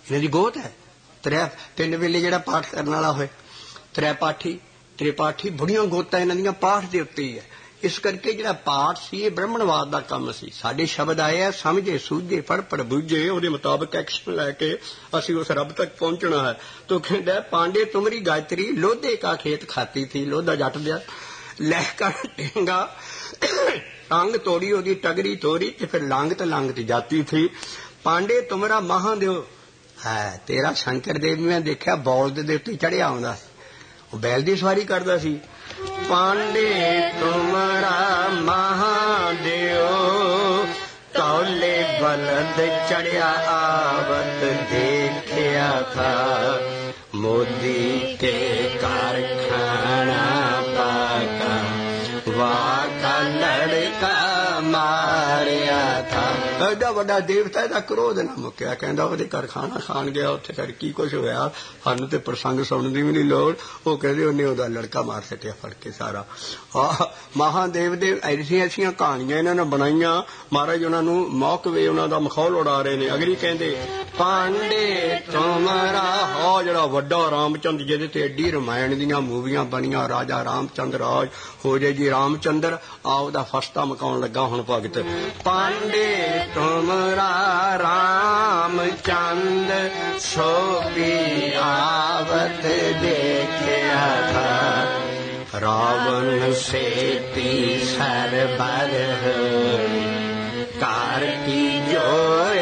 इन्हां दी गोत है। तिन वेले जिहड़ा पाठ करन वाला होए, त्रैपाठी त्रिपाठी बड़ियां गोतां इन्हां दीयां पाठ दे उत्ते ही है। इस करके जिहड़ा पाठ सी ये ब्रह्मणवाद का काम सी। साडे शब्द आए है समझे सूझे पढ़ बूझे, उहदे मुताबिक एक्शन लैके असीं उस रब तक पहुंचना है। तो कहंदा पांडे तुमरी गायत्री लोधे का खेत खाती थी। लोधा जट दिया लहकर टेंगा टांग तोड़ी ओदी टगरी तोड़ी ते फिर लांगत जाती थी। पांडे तुमरा महादेव है। तेरा शंकर देव मैं देखा बौलद दे उत्ते चढ़िया आउंदा सी, ਉਹ बैल की सवारी करता सी। पांडे तुमरा महादेव तौले बलद चढ़िया आवत देखिया था। मोदी के कारखाना पाका वाका लड़का मारिया था। एडा वड्डा देवता दा क्रोध ना मुक्या। कहंदा ओहदे घर खाना खान गया, उत्थे कर की कुछ होया सानू ते प्रसंग सुनने दी भी नहीं लोड़। वो कहंदे उन्हें ओहदा लड़का मार सटिया फड़ के सारा। महादेव दे ऐसियां ऐसियां कहानियां इन्हां ने बनाईयां। महाराज उन्हां नूं मौकवे उन्हां दा मखौल उड़ा रहे ने। अगली कहंदे पांडे तुमरा हो जिहड़ा वड्डा रामचंद्र जिहदे ते एडी रामायण दीयां मूवियां बनियां, राजा रामचंद्र राज हो जाए जी रामचंद्र आओ दा फस्ता मकाउण लगा हुण भगत। पांडे तुमरा रामचंद्र सो भी आवत देखिया था। रावण से तीसर बर कार की जोर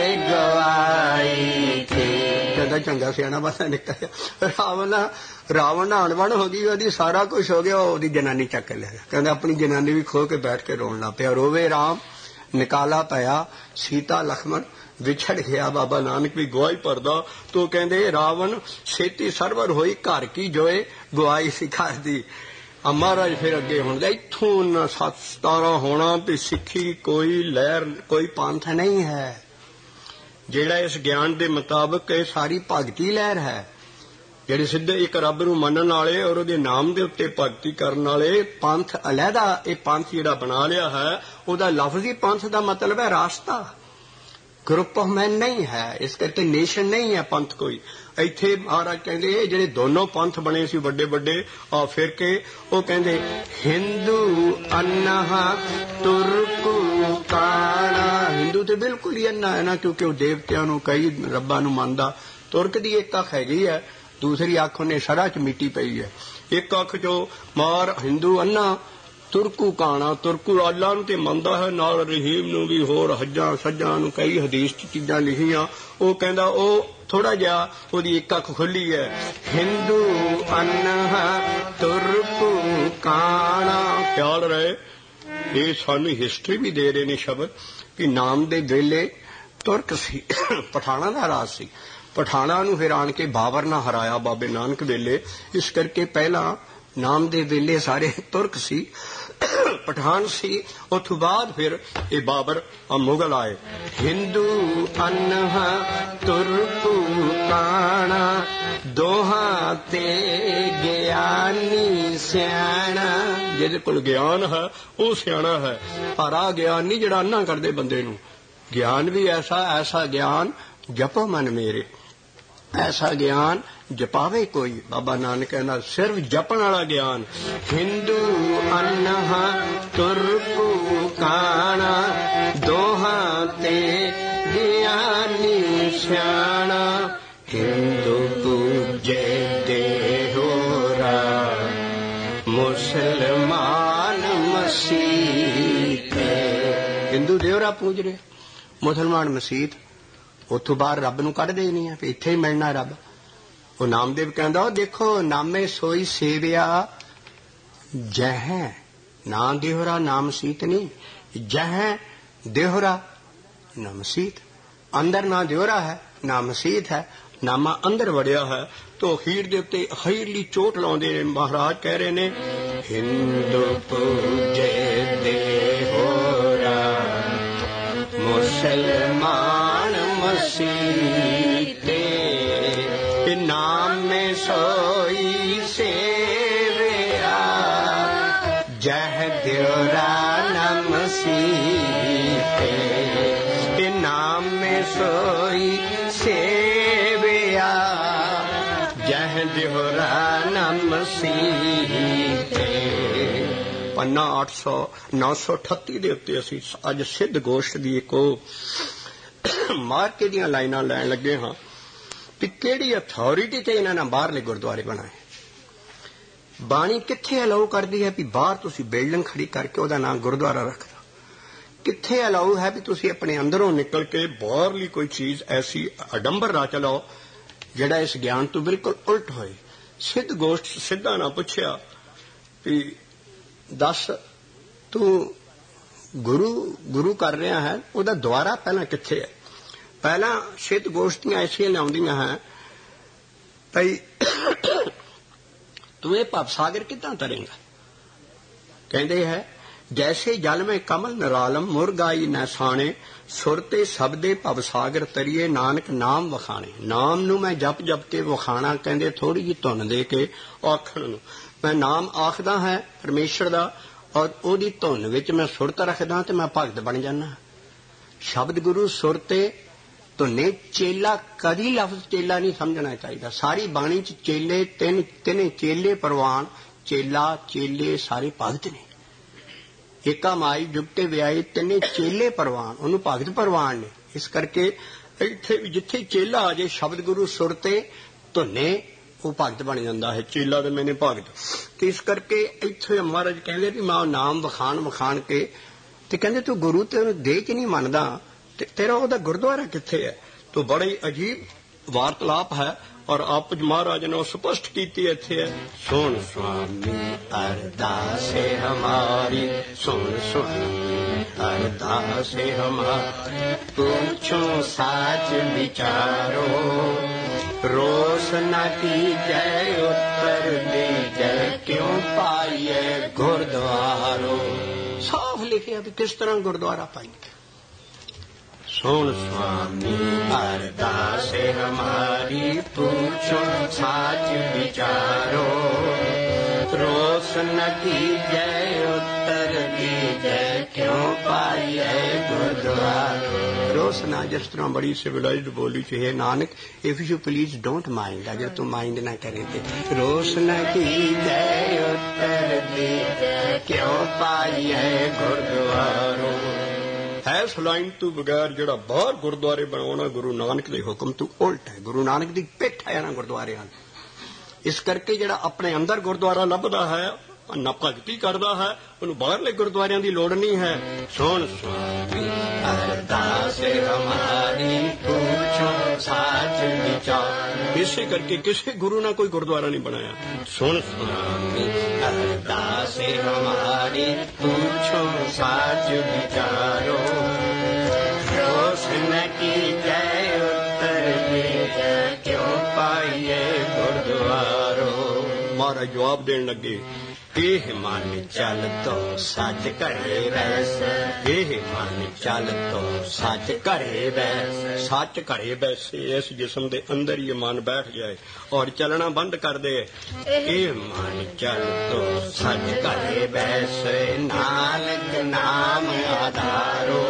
गवाई थी। कहता चंगा सियाना बसा निकलिया। रावण अणबण हो गई, ओदी सारा कुछ हो गया, ओदी जनानी चक लिया। कहता अपनी जनानी भी खो के बैठ के रोन लग पिया। रोवे राम निकाला पाया सीता लक्ष्मण विछड़ गया। बाबा नानक भी गवाही भरदा। तो कहंदे रावण छेती सरवर होई घर की जोए गवाई सिखा दी। महाराज फिर अगे हुण इत्थों 17 होना भी सिक्खी कोई लहर कोई पंथ नहीं है जिहड़ा इस ज्ञान के मुताबिक ये सारी भगती लहर है। ਜਿਹੜੇ ਸਿੱਧੇ ਇੱਕ ਰੱਬ ਨੂੰ ਮੰਨਣ ਵਾਲੇ ਔਰ ਉਹਦੇ ਨਾਮ ਦੇ ਉੱਤੇ ਭਗਤੀ ਕਰਨ ਵਾਲੇ ਪੰਥ ਅਲੱਗਾ। ਇਹ ਪੰਥ ਜਿਹੜਾ ਬਣਾ ਲਿਆ ਹੈ ਉਹਦਾ ਲਫ਼ਜ਼ੀ ਪੰਥ ਦਾ ਮਤਲਬ ਹੈ ਰਾਸਤਾ, ਗਰੁੱਪ ਆਫ ਮੈਨ ਨਹੀਂ ਹੈ। ਇਸ ਕਰਕੇ ਨੇਸ਼ਨ ਨਹੀਂ ਹੈ ਪੰਥ ਕੋਈ। ਇੱਥੇ ਮਹਾਰਾਜ ਕਹਿੰਦੇ ਜਿਹੜੇ ਦੋਨੋਂ ਪੰਥ ਬਣੇ ਸੀ ਵੱਡੇ ਵੱਡੇ ਫਿਰਕੇ, ਉਹ ਕਹਿੰਦੇ ਹਿੰਦੂ ਅੰਨਾ ਤੁਰਕੂ ਕਾਣਾ। ਹਿੰਦੂ ਤੇ ਬਿਲਕੁਲ ਹੀ ਅੰਨਾ ਹੈ ਨਾ, ਕਿਉਂਕਿ ਉਹ ਦੇਵਤਿਆਂ ਨੂੰ ਕਈ ਰੱਬਾਂ ਨੂੰ ਮੰਨਦਾ। ਤੁਰਕ ਦੀ ਇੱਕ ਅੱਖ ਹੈਗੀ ਹੈ, दूसरी अख उन्हें शरा च मिट्टी पई है। एक अख जो मार हिंदू अन्ना तुरकू काना। तुरकू अल्लाह नूं ते मनदा है, नाल रहीम नूं भी, होर हज्जां सज्जां नूं कई हदीस च चीजां लिखियां। वो कहंदा ओ थोड़ा जिहा ओदी एक अख खुली है। हिंदू अन्ना तुरकू काना। ख्याल रहे ये सानू हिस्टरी भी दे रहे ने शब्द कि नाम दे वेले तुरक सी, पठाणा दा राज सी। पठाणा नूं फिर आण के बाबर ना हराया बाबे नानक वेले। इस करके पहला नाम दे वेले सारे तुरक सी, पठान सी। उस बाद फिर ये बाबर मुगल आए। हिंदू अन्हा तुरकू काना दोहा ते ज्ञानी सियाणा। जिहदे कोल ज्ञान है वो सियाणा है, पर आ ज्ञान नहीं जिहड़ा अन्ना करदे बंदे नूं। ज्ञान भी ऐसा ऐसा ज्ञान जपो मन मेरे, ऐसा ज्ञान जपावे कोई। बाबा नानक कहना सिर्फ जपन वाला ज्ञान। हिंदू अन्हा तुरकू काना दोहा ते ज्ञानी सियाणा। हिंदू पूजे देहोरा मुसलमान मसीत। हिंदू देवरा पूज रहे, मुसलमान मसीत। उतों बाहर रब नूं कढ दे नहीं है, इत्थे ही मिलना रब। वो नामदेव कहंदा देखो नामे सोई सेविया जह ना देहरा नाम सीत नहीं, जह देहरा ना मसीत। अंदर ना देहरा है ना मसीत है, नामा अंदर वड़िया है। तो अखीर दे उत्ते अखीरली चोट लाउंदे ने। महाराज कह रहे ने हिंदू पूजे देहोरा मुसलमान मसीते। नाम में सोई सेविया जह देवरा न मसीते। नाम में सोई सेविया दिहुरा नमसीते। पन्ना 938 ਦੇ ਉੱਤੇ ਅਸੀਂ ਅੱਜ ਸਿੱਧ ਗੋਸ਼ਟ ਦੀ ਇੱਕ ਮਾਰਕੇ ਦੀਆਂ ਲਾਈਨਾਂ ਲੈਣ ਲੱਗੇ ਹਾਂ ਕਿ ਕਿਹੜੀ ਅਥਾਰਟੀ ਤੇ ਇਹਨਾਂ ਨੇ ਬਾਹਰਲੇ ਗੁਰਦੁਆਰੇ ਬਣਾਏ। ਬਾਣੀ ਕਿੱਥੇ ਅਲਾਉ ਕਰਦੀ ਹੈ ਵੀ ਬਾਹਰ ਤੁਸੀਂ ਬਿਲਡਿੰਗ ਖੜੀ ਕਰਕੇ ਉਹਦਾ ਨਾਮ ਗੁਰਦੁਆਰਾ ਰੱਖ ਦਿਓ? ਕਿੱਥੇ ਅਲਾਉ ਹੈ ਵੀ ਤੁਸੀਂ ਆਪਣੇ ਅੰਦਰੋਂ ਨਿਕਲ ਕੇ ਬਾਹਰਲੀ ਕੋਈ ਚੀਜ਼ ਐਸੀ ਅਡੰਬਰ ਰਚ ਲਓ ਜਿਹੜਾ ਇਸ ਗਿਆਨ ਤੋਂ ਬਿਲਕੁਲ ਉਲਟ ਹੋਏ? ਸਿੱਧ ਗੋਸ਼ਟ ਸਿੱਧਾ ਨਾ ਪੁੱਛਿਆ ਵੀ ਦੱਸ ਤੂੰ ਗੁਰੂ ਕਰ ਰਿਹਾ ਹੈ, ਉਹਦਾ ਦੁਆਰਾ ਪਹਿਲਾਂ ਕਿੱਥੇ ਹੈ? ਪਹਿਲਾਂ ਸਿੱਧ ਗੋਸ਼ਟੀਆਂ ਐਸੀਆਂ ਲਿਆਉਂਦੀਆਂ ਹੈ ਭਈ ਤੂੰ ਇਹ ਭਵ ਸਾਗਰ ਕਿੱਦਾਂ ਤਰੇਂਗਾ? ਕਹਿੰਦੇ ਹੈ ਜੈਸੇ ਜਲ में कमल निरालम मुरगाई न साणे सुरते शब्दे भव सागर तरीए नानक नाम वखाणे। नाम ਨੂੰ ਮੈਂ ਜਪ ਜਪ ਕੇ ਵਖਾਣਾ, ਕਹਿੰਦੇ ਥੋੜੀ ਜਿਹੀ ਧੁਨ ਦੇ ਕੇ ਆਖਣ ਨੂੰ ਮੈਂ ਨਾਮ ਆਖਦਾ ਹੈ ਪਰਮੇਸ਼ਰ ਦਾ, ਔਰ ਉਹਦੀ ਧੁਨ ਵਿੱਚ ਮੈਂ ਸੁਰਤ ਰੱਖਦਾ ਤੇ ਮੈਂ ਭਗਤ ਬਣ ਜਾਂਦਾ। ਸ਼ਬਦ ਗੁਰੂ ਸੁਰਤੇ ਧੁਨੇ ਚੇਲਾ, ਕਦੀ ਲਫ਼ਜ਼ ਚੇਲਾ ਨਹੀਂ ਸਮਝਣਾ ਚਾਹੀਦਾ। ਸਾਰੀ ਬਾਣੀ ਚ ਚੇਲੇ ਤਿੰਨੇ ਚੇਲੇ ਪ੍ਰਵਾਨ, ਚੇਲਾ ਚੇਲੇ ਸਾਰੇ ਭਗਤ ਨੇ। ਏਕਾ ਮਾਈ ਜੁਗਤੇ ਵਿਆਹੀ ਤਿੰਨੇ ਚੇਲੇ ਪ੍ਰਵਾਨ, ਉਹਨੂੰ ਭਗਤ ਪ੍ਰਵਾਨ ਨੇ। ਇਸ ਕਰਕੇ ਇੱਥੇ ਵੀ ਜਿੱਥੇ ਚੇਲਾ ਆ ਜੇ ਸ਼ਬਦ ਗੁਰੂ ਸੁਰਤੇ ਧੁਨੇ ਉਹ ਭਗਤ ਬਣ ਜਾਂਦਾ ਹੈ, ਚੇਲਾ ਤੇ ਮੈਨੇ ਭਗਤ। ਤੇ ਇਸ ਕਰਕੇ ਇੱਥੇ ਮਹਾਰਾਜ ਕਹਿੰਦੇ ਵੀ ਮੈਂ ਨਾਮ ਵਖਾਣ ਕੇ ਤੇ ਕਹਿੰਦੇ ਤੂੰ ਗੁਰੂ ਤੇ ਉਹਨੂੰ ਦੇਹ ਚ ਨਹੀਂ ਮੰਨਦਾ ਤੇ ਤੇਰਾ ਉਹਦਾ ਗੁਰਦੁਆਰਾ ਕਿੱਥੇ ਹੈ? ਤੋ ਬੜਾ ਹੀ ਅਜੀਬ ਵਾਰਤਾਲਾਪ ਹੈ ਔਰ ਆਪ ਮਹਾਰਾਜ ਨੇ ਸਪਸ਼ਟ ਕੀਤੀ ਇੱਥੇ ਹੈ। ਸੁਣ ਸੁਆਮੀ ਅਰਦਾਸੇ ਹਮਾਰੀ, ਸੁਣ ਸੁਆਮੀ ਅਰਦਾਸੇ ਹਮਾਰੀ, ਪੁੱਛੋ ਸਾਚ ਵਿਚਾਰੋ, ਰੋਸ न कीजै उत्तर दीजै, क्यों पाइए गुरद्वारो। साफ लिखे भी किस तरह गुरद्वारा पाएंगे। सुन स्वामी अरदासे हमारी, पूछो साच विचारो, रोस न कीजै उत्तर दीजै, क्यों पाइए गुरद्वारो। रोस ना जिस तरह बड़ी सिविलाइज्ड बोली चाहिए Nanak, if you please don't mind, अगर तुम माइंड ना करे थे। रोस न कीजै उत्तर दीजै, क्यों पाइए गुरद्वारो। ਇਸ ਲਾਈਨ ਤੋਂ ਬਗੈਰ ਜਿਹੜਾ ਬਾਹਰ ਗੁਰਦੁਆਰੇ ਬਣਾਉਣਾ ਗੁਰੂ ਨਾਨਕ ਦੇ ਹੁਕਮ ਤੋਂ ਉਲਟ ਹੈ। ਗੁਰੂ ਨਾਨਕ ਦੀ ਪਿੱਠ ਹੈ ਨਾ ਗੁਰਦੁਆਰਿਆਂ। ਇਸ ਕਰਕੇ ਜਿਹੜਾ ਆਪਣੇ ਅੰਦਰ ਗੁਰਦੁਆਰਾ ਲੱਭਦਾ ਹੈ ਨਾ ਭਗਤੀ ਕਰਦਾ ਹੈ, ਉਹਨੂੰ ਬਾਹਰਲੇ ਗੁਰਦੁਆਰਿਆਂ ਦੀ ਲੋੜ ਨਹੀਂ ਹੈ। ਸੁਣ ਸੁਆਮੀ ਅਰਦਾਸੇ ਹਮਾਰੀ, ਪੁੱਛੋ ਸਾਚ ਵਿਚਾਰ। ਇਸੇ ਕਰਕੇ ਕਿਸੇ ਗੁਰੂ ਨੇ ਕੋਈ ਗੁਰਦੁਆਰਾ ਨਹੀਂ ਬਣਾਇਆ। ਸੁਣ ਸੁਆਮੀ ਅਰਦਾਸੇ ਹਮਾਰੀ, ਪੁੱਛੋ ਸਾਚ ਵਿਚਾਰੋ, ਰੋਸ ਨ ਕੀਜੈ ਉੱਤਰ ਦीजै, ਕਿਉਂ ਪਾਈਏ ਗੁਰਦੁਆਰੋ। ਮਹਾਰਾਜ ਜਵਾਬ ਦੇਣ ਲੱਗੇ ਇਹ ਮਨ ਚੱਲ ਤੋ ਸੱਚ ਘਰੇ ਬੈਸ, ਇਹ ਮਨ ਚੱਲ ਤੋ ਸੱਚ ਘਰੇ ਬੈਸ। ਸੱਚ ਘਰੇ ਬੈਸੇ, ਇਸ ਜਿਸਮ ਦੇ ਅੰਦਰ ਹੀ ਮਨ ਬੈਠ ਜਾਏ ਔਰ ਚੱਲਣਾ ਬੰਦ ਕਰ ਦੇ। ਇਹ ਮਨ ਚੱਲ ਤੋ ਸੱਚ ਘਰੇ ਬੈਸ, ਨਾਨਕ ਨਾਮ ਆਧਾਰੋ,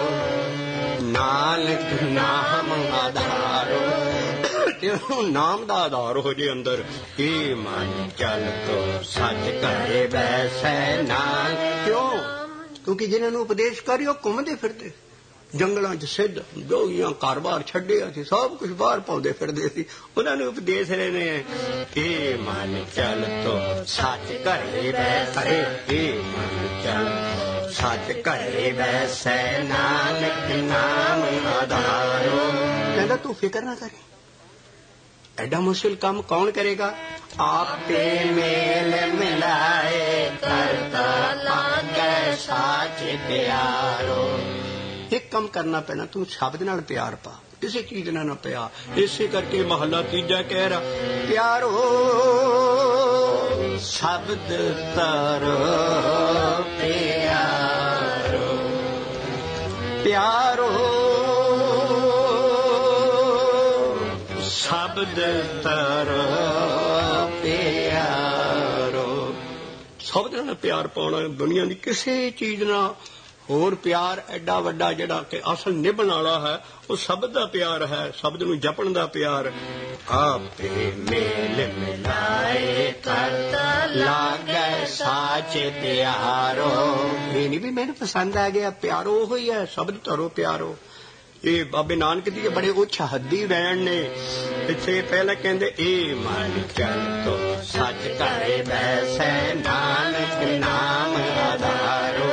ਨਾਨਕ ਨਾਮ ਆਧਾਰੋ। ਨਾਮ ਦਾ ਆਧਾਰ ਹੋ ਜੇ ਅੰਦਰ। ਇਹ ਮਨ ਚੱਲ ਤੋ ਸੱਚ ਘਰੇ ਬੈਸੈ ਨਾਲ। ਕਿਉਂ? ਕਿਉਂਕਿ ਜਿਹਨਾਂ ਨੂੰ ਉਪਦੇਸ਼ ਕਰਿਓ ਘੁੰਮਦੇ ਫਿਰਦੇ ਜੰਗਲਾਂ 'ਚ, ਸਿੱਧ ਜੋਗੀਆਂ ਘਰ-ਬਾਰ ਛੱਡਿਆ ਸੀ, ਸਭ ਕੁਝ ਬਾਹਰ ਪਾਉਂਦੇ ਫਿਰਦੇ ਸੀ, ਉਹਨਾਂ ਨੂੰ ਉਪਦੇਸ਼ ਰਹੇ ਨੇ। ਇਹ ਮਨ ਚੱਲ ਤੋ ਸੱਚ ਘਰੇ ਬੈਸੈ, ਇਹ ਮਨ ਚੱਲ ਸੱਚ ਘਰੇ ਬੈਸੈ, ਨਾਨਕ ਨਾਮ ਆਧਾਰੋ। ਕਹਿੰਦਾ ਤੂੰ ਫਿਕਰ ਨਾ ਕਰੇ, ਐਡਾ ਮੁਸ਼ਕਿਲ ਕੰਮ ਕੌਣ ਕਰੇਗਾ? ਆਪੇ ਮੇਲ ਮਿਲਾਏ ਕਰਤਾ ਲਾਗੈ ਸਾਚ ਪਿਆਰੋ। ਇੱਕ ਕੰਮ ਕਰਨਾ ਪੈਣਾ, ਤੂੰ ਸ਼ਬਦ ਨਾਲ ਪਿਆਰ ਪਾ, ਕਿਸੇ ਚੀਜ਼ ਨਾਲ ਨਾ ਪਿਆਰ। ਇਸੇ ਕਰਕੇ ਮਹੱਲਾ ਤੀਜਾ ਕਹਿ ਰਿਹਾ ਪਿਆਰੋ ਸ਼ਬਦ ਤਰੋ ਪਿਆਰੋ, ਪਿਆਰੋ ਸ਼ਬਦ ਤਰੋ ਪਿਆਰੋ। ਸ਼ਬਦ ਨਾਲ ਪਿਆਰ ਪਾਉਣਾ ਦੁਨੀਆ ਦੀ ਕਿਸੇ ਚੀਜ਼ ਨਾਲ। ਹੋਰ ਪਿਆਰ ਐਡਾ ਵੱਡਾ ਜਿਹੜਾ ਕਿ ਅਸਲ ਨਿਭਣ ਵਾਲਾ ਹੈ ਉਹ ਸ਼ਬਦ ਦਾ ਪਿਆਰ ਹੈ, ਸ਼ਬਦ ਨੂੰ ਜਪਣ ਦਾ ਪਿਆਰ। आपे मेल मिलाए करता लागे साच प्यारो। ये नहीं भी मैंने पसंद आ गया, प्यारो हो ही है, शब्द धरो प्यारो। ये बाबे नानक जी बड़े उच्च हद्दी वैन ने। पिछे पहले कहते ए मन चल तो सच करे बैसे नानक नाम आधारो।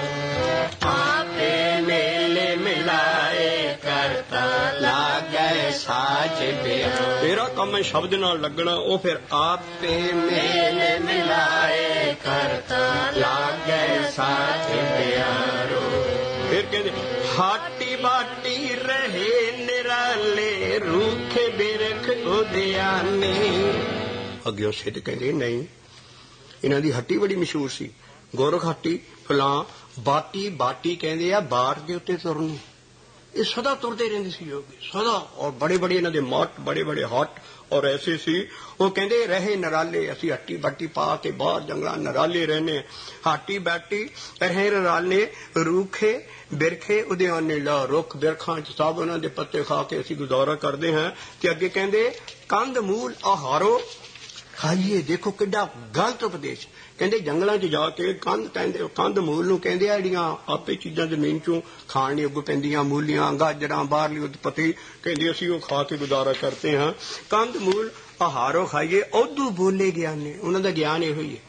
आपे मेले मिलाए करता लागे साच प्यारो। तेरा काम है शब्द नाल लगना, वो फिर आपे मेले मिलाए करता लागे साच प्यारो। फिर कहते हाटी बाटी रहे निराले रूखे बिरख उद्याने। अग्यो सिद्ध कहते नहीं, इन्हां दी हट्टी बड़ी मशहूर सी, गोरख हट्टी फलां बाटी। बाटी कहते आ बार के उत्ते तुरन, ये सदा तुरते रहंदे सी योगी सदा। और बड़े बड़े इन्हां दे मठ, बड़े बड़े हट और ऐसे सी। वो कहते रहे नराले, असी हट्टी बाटी पा के बाहर जंगलां नराले रहने। हाटी बाटी रहे नराले रूखे बिरखे उद्याने। ला रुख बिरखां च सब उन्हां दे पत्ते खा के असी गुजारा करते हैं। ते अगे कहते कंद मूल आहारो खाइए। देखो किड्डा गलत उपदेश। कहते जंगलों च जाके कंद मूल नूं कहते आ जिहड़ियां आपे चीजां जमीन चों खाण लई उग पैंदियां, मूलियां गाजरां बाहरली उत्पत्ति, कहते असी वो खा के गुजारा करते हैं। कंद मूल आहारो खाइए उदू बोले ज्ञाने। उन्हां दा ज्ञान इहो ही है।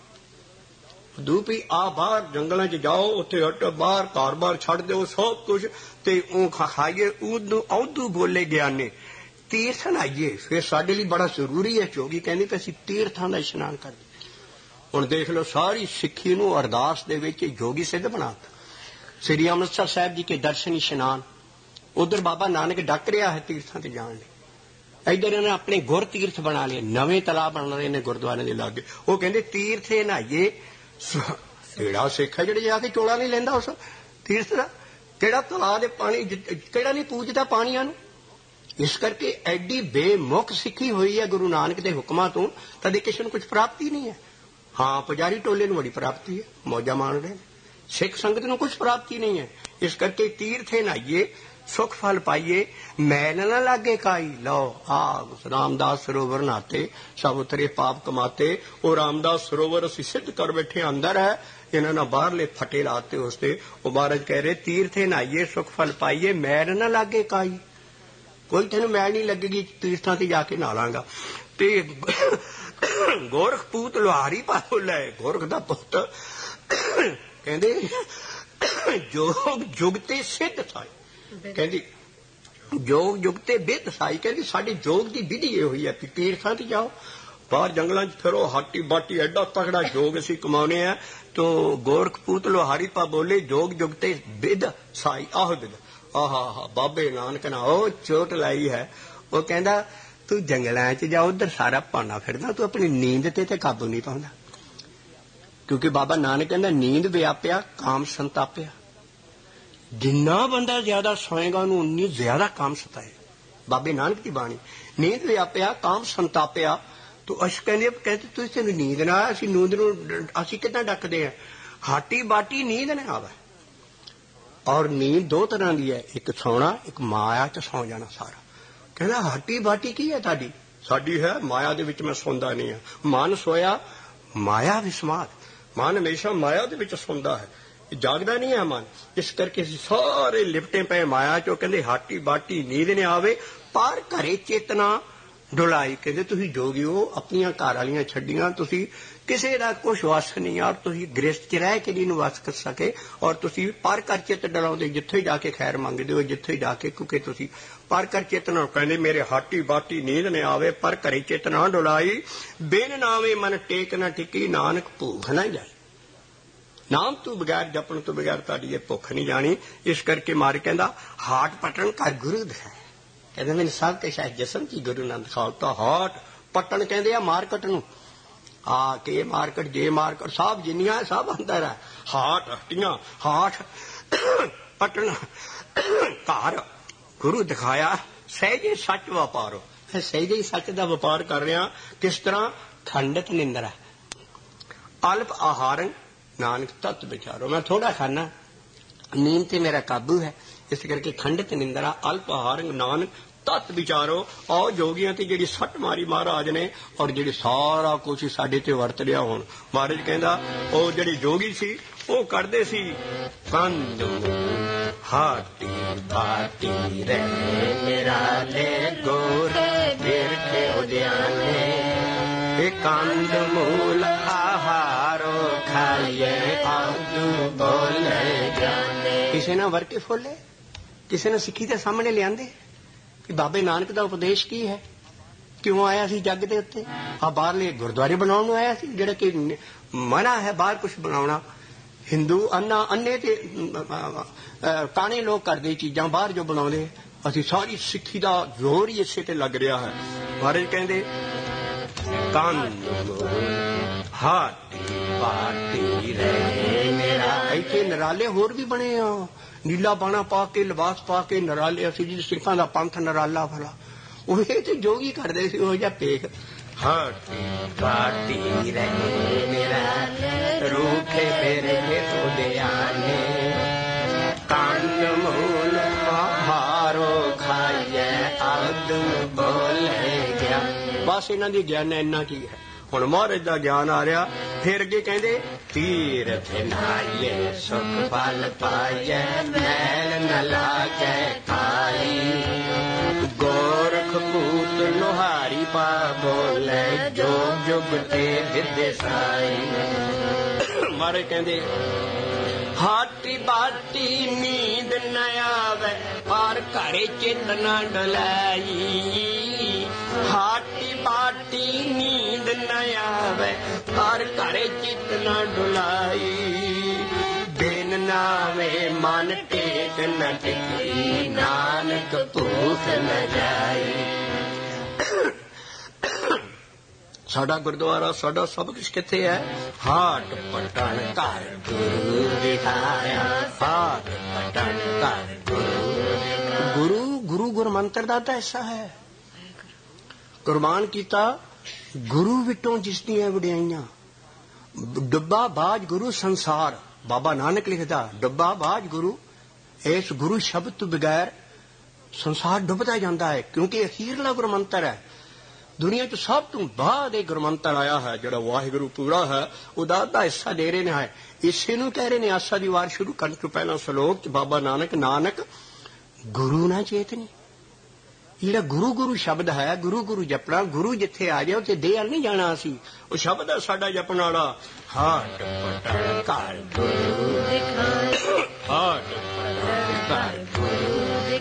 दूपी आ बाहर जंगलों च जाओ, उत्थे हट बाहर घर बार छड़ दो सब कुछ ते खाइए उदू बोले ज्ञाने। तीर्थ नहाइए, फिर साडे लई बड़ा जरूरी है। जोगी कहंदे कि असीं तीर्थां दा इशनान करिए। हुण देख लो सारी सिੱਖੀ ਨੂੰ अरदास दे विच जोगी सिद्ध बनाता। श्री अमृतसर साहिब जी के दर्शन इशनान, उधर बाबा नानक डक रहा है तीर्थां ते जाण लई। इधर इन्हें अपने गुर तीर्थ बना लिए, नवे तलाब बन रहे ने गुरुद्वारे के लागे। वो कहते तीर्थ नहाइए। केड़ा सिख है जिहड़े जाके चोला नहीं लेंदा उस तीर्थ का? केड़ा तलाब दे पानी, केड़ा नहीं पूजदा पानियां नूं? इस करके एडी बेमुख सिੱਖੀ हुई है गुरु नानक के हुक्मां तो, कदे किसी को कुछ प्राप्ति नहीं है। हाँ पुजारी टोले नूं बड़ी प्राप्ति है, मौजा माण रहे। सिख संगत नूं कुछ प्राप्ति नहीं है। इस करके तीर्थे नहाइए सुख फल पाइए, मैल न लागे काई। लो आग रामदास सरोवर नहाते सब उतरे पाप कमाते। वो रामदास सरोवर असी सिद्ध कर बैठे अंदर है, इन्होंने बाहरले फटे लाते उसते। वो महाराज कह रहे तीर्थे नहाइए सुख फल पाइए, मैल न लागे काई। कोई तेन मैल नहीं लगेगी, तीर्थां ते जाके नहा लांगा। ते गोरख पूत लोहारी पाल है, गोरख दा पुत कहंदे जोग जुगते सिद्ध था। कहंदी जोग जुगते बिद साई। कहंदी साडी जोग दी विधि ये हुई है कि तीर्थां ते जाओ, बाहर जंगलां च फिरो, हाटी बाटी एडा तगड़ा जोग असीं कमाउने आ। तो गोरखपूत लोहारी पा बोले जोग जुगते बिद साई। आहो बिद आहा बाबे नानक ना ओ चोट लाई है। वो कहंदा तू जंगलां च जा, उधर सारा पाना फिरदा, तू अपनी नींद ते काबू नहीं पाउंदा। क्योंकि बाबा नानक कहंदा नींद व्याप्या काम संताप्या। जिन्ना बंदा ज्यादा सोएगा उन्हें उन्नी ज्यादा काम सताए। बाबे नानक की बाणी नींद व्याप्या काम संताप्या। तो अस कहते तुझ तेन नींद ना आए, नींद असी कितना डकते हैं? हाटी बाटी नींद ना आवे। और नींद दो तरह की है, एक सौना एक माया च सौ जाना सारा। कहना हाटी बाटी की है ताडी? साडी है माया दे विच मैं सौंदा नहीं है। मन सोया माया विस्माद, मन हमेशा माया दे विच सौंदा है, जागदा नहीं है मन। इस करके सारे लिपटे पे माया चो। कहते हाटी बाटी नींद ने आवे पर घरे चेतना डुलाई। कहते तुसी जोगी हो, अपनी घर वालियां छड्डियां, तुसी किसी का कुछ वस नहीं। और तुसी गृहस्थ च रह के नहीं वस कर सके, और तुसी पर कर चित डलाउंदे, जिथे जाके खैर मंगदे हो, जिथे जाके, क्योंकि तुसी पर कर चेतना। कहते मेरे हाटी बाटी नींद ने आवे पर घरे चेतना डुलाई। बिन नावे मन टेक न टिकी, नानक भूख न जाए। नाम तू बगैर जपन तो बगैर ताड़ी भुख नहीं जानी। इस करके मार कहंदा हाट पटन कर गुरु दिखाए। कहते मैंने सब के शायद जसम की गुरु ने दिखाता। हाट पटन कहते आ मार्केट नूं, आ के मार्केट जे मार्केट सब जिन्नियां सब अंदर है। हाट हट्टियां हाट पटन घर गुरु दिखाया। सहजे सच व्यापारो, सहजे ही सच का व्यापार कर रहा। किस तरह? खंडित निंदरा अल्प आहारन नानक तत्व विचारो। मैं थोड़ा खाना, नींद ते मेरा काबू है, इस करके खंडित निंदरा अल्प आहार नानक तत् विचारो आओ जोगियां ते जिहड़ी सट मारी महाराज ने और जिहड़ी सारा कुछ साडे ते वरत लिया हुण महाराज कहंदा ओ जिहड़े जोगी सी ओ करदे सी कंद हाटी बाटी रे निराले गोरे बिरखे उद्याने कंद मूल आहारो खाइए आदू बोले जाने किसी ने वर के फोले किसी ने सिक्खी के सामने लियांदे कि बाबे नानक का उपदेश की है क्यों आया सी जग के उत्ते आ बाहरले गुरुद्वारे बनाने आया सी जिहड़ा कि मना है बाहर कुछ बनाना हिंदू अन्ने ते काने लोग करदे चीजां बाहर जो बनाउंदे असीं सारी सिੱਖੀ ਦਾ ਜ਼ੋਰ ਹੀ ਇਸੇ ਤੇ ਲੱਗ ਰਿਹਾ ਹੈ ਮਹਾਰਾਜ ਕਹਿੰਦੇ ਕੰਨ ਹਾਟੀ ਬਾਟੀ ਰਹੇ ਮੇਰਾ ਇੱਥੇ ਨਰਾਲੇ ਹੋਰ ਵੀ ਬਣੇ ਆ ਨੀਲਾ ਬਾਣਾ ਪਾ ਕੇ ਲਿਬਾਸ ਪਾ ਕੇ ਨਰਾਲੇ ਅਸੀਂ ਜੀ ਸਿੱਖਾਂ ਦਾ ਪੰਥ ਨਰਾਲਾ ਭਲਾ ਉਹ ਤੇ ਜੋਗੀ ਕਰਦੇ ਸੀ ਉਹ ਜਿਹਾ ਪੇਖ ਹਾਟੀ ਬਾਟੀ ਰਹੇ ਮੇਰਾ ਰੂਖੇ ਮੇਰੇ ਉਹਦੇ ਆਨੇ ਕੰਨ ਮੂਲ ਹਾਰੋ ਖਾਈਏ ਆਦਮ ਬੋਲੇ ਗਿਆ ਬਸ ਇਹਨਾਂ ਦੀ ਗਿਆਨ ਇੰਨਾ ਕੀ ਹੈ ਹੁਣ ਮਹਾਰਾਜ ਦਾ ਗਿਆਨ ਆ ਰਿਹਾ ਫਿਰ ਅੱਗੇ ਕਹਿੰਦੇ ਤੀਰਥ ਨਾਈਏ ਸੁਖ ਫਲ ਪਾਈਏ ਮੈਲ ਨ ਲਾਗੇ ਕਾਈ ਗੋਰਖ ਪੂਤ ਲੋਹਾਰੀ ਪਾ ਬੋਲੇ ਜੋਗ ਜੁਗ ਤੇ ਵਿਦਿ ਸਾਈ ਮਹਾਰਾਜ ਕਹਿੰਦੇ हाटी बाटी नींद न आवे पर घरे चित न डलाई हाटी बाटी नींद न आवे पर घरे चित न डुलाई दिन नावे मन टेक न टिकी नानक भूख न जाई साडा गुरुद्वारा साडा सब कुछ किथे है हाट पटन घर गुरु दिखाया हाट पटन घर गुरु गुरु गुरु मंत्र दा तां ऐसा है कुर्बान कीता गुरु विटों जिसदियां वडियाइयां डुब्बा बाज गुरु संसार बाबा नानक लिखदा डुब्बा बाज गुरु इस गुरु शब्द तो बगैर संसार डुबदा जांदा है क्योंकि अखीरला गुरु मंत्र है दुनिया च सब तो बाद एक गुरमंत्र आया है जो वाहिगुरु पूरा है उदा दा हिस्सा दे रहे हैं इसे नूं कह रहे ने आसा दी वार शुरू करने तो पहला श्लोक बाबा नानक नानक गुरु ना चेतनी जिहड़ा गुरु गुरु शब्द है गुरु गुरु जपना गुरु जिथे आ जाए उसे दे अल नहीं जाना असी वो शब्द है साडा जपण वाला हाट पटन घर गुरु हाट पटन घर गुरु